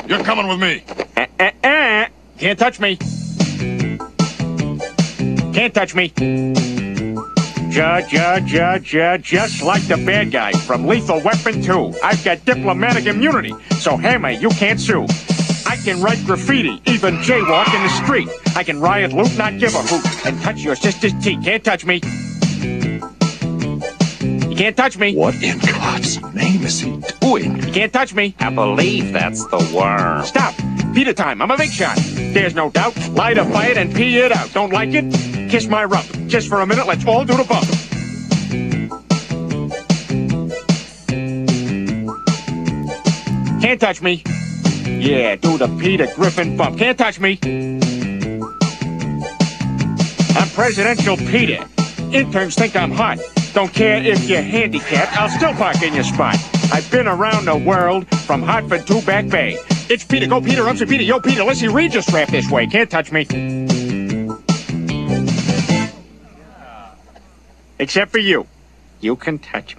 You're coming with me. Can't touch me. Can't touch me. Just like the bad guy from Lethal Weapon 2. I've got diplomatic immunity, so Hammer, you can't sue. I can write graffiti, even jaywalk in the street. I can riot, loot, not give a hoot, and touch your sister's teeth. Can't touch me. You can't touch me. What in God's name is he doing? You can't touch me. I believe that's the worm. Stop. Peter time. I'm a big shot. There's no doubt. Light a fire and pee it out. Don't like it? Kiss my rump. Just for a minute, let's all do the bump. Can't touch me. Yeah, do the Peter Griffin bump. Can't touch me. I'm Presidential Peter. Interns think I'm hot. Don't care if you're handicapped, I'll still park in your spot. I've been around the world, from Hartford to Back Bay. It's Peter, go Peter, I'm Sir Peter, yo Peter, let's see Regis rap this way. Can't touch me. Except for you. You can touch me.